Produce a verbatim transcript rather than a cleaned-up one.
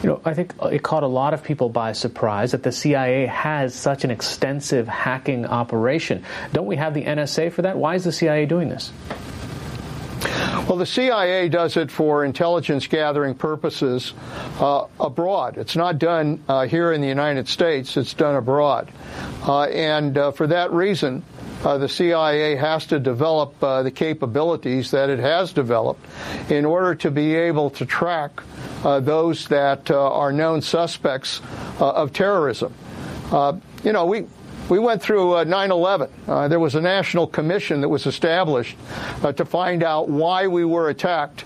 You know, I think it caught a lot of people by surprise that the C I A has such an extensive hacking operation. Don't we have the N S A for that? Why is the C I A doing this? Well, the C I A does it for intelligence gathering purposes uh, abroad. It's not done uh, here in the United States. It's done abroad. Uh, and uh, for that reason, uh, the C I A has to develop uh, the capabilities that it has developed in order to be able to track uh, those that uh, are known suspects uh, of terrorism. Uh, you know, we... We went through uh, nine eleven. Uh, there was a national commission that was established uh, to find out why we were attacked